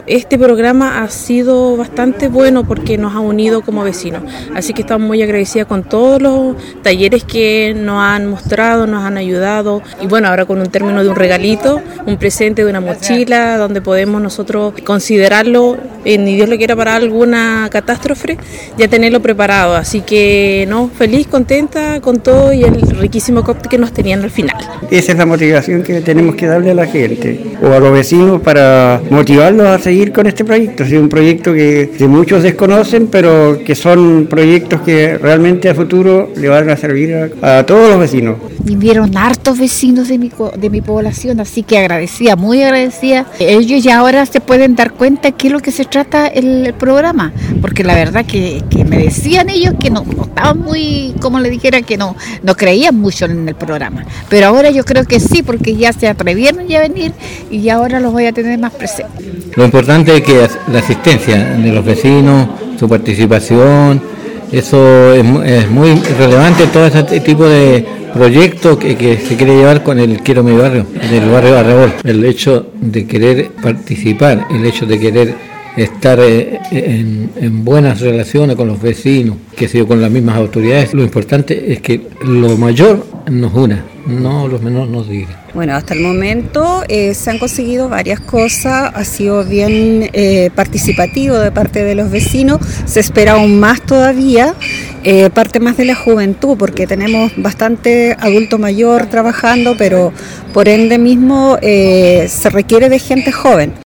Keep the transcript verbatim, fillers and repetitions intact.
Este programa ha sido bastante bueno porque nos ha unido como vecinos, así que estamos muy agradecidas con todos los talleres que nos han mostrado, nos han ayudado y bueno, ahora con un término de un regalito, un presente de una mochila donde podemos nosotros considerarlo, eh, ni Dios lo quiera para alguna catástrofe, ya tenerlo preparado, así que no, feliz, contenta con todo y el riquísimo cóctel que nos tenían al final. Esa es la motivación que tenemos que darle a la gente o a los vecinos para motivarlos a seguir con este proyecto. Es un proyecto que, que muchos desconocen, pero que son proyectos que realmente a futuro le van a servir a, a todos los vecinos. Vivieron hartos vecinos de mi, de mi población, así que agradecida, muy agradecida. Ellos ya ahora se pueden dar cuenta de qué es lo que se trata el, el programa, porque la verdad que, que me decían ellos que no, no estaban muy, como le dijera, que no, no creían mucho en el programa, pero ahora yo creo que sí, porque ya se atrevieron ya a venir y ahora los voy a tener más presentes. Lo importante es que la asistencia de los vecinos, su participación, eso es, es muy relevante, todo ese tipo de proyectos que, que se quiere llevar con el Quiero Mi Barrio, del barrio Arrebol. El hecho de querer participar, el hecho de querer estar en, en buenas relaciones con los vecinos, que sea con las mismas autoridades, lo importante es que lo mayor nos una, no los menores nos digan. Bueno, hasta el momento eh, se han conseguido varias cosas, ha sido bien eh, participativo de parte de los vecinos, se espera aún más todavía, eh, parte más de la juventud, porque tenemos bastante adulto mayor trabajando, pero por ende mismo eh, se requiere de gente joven.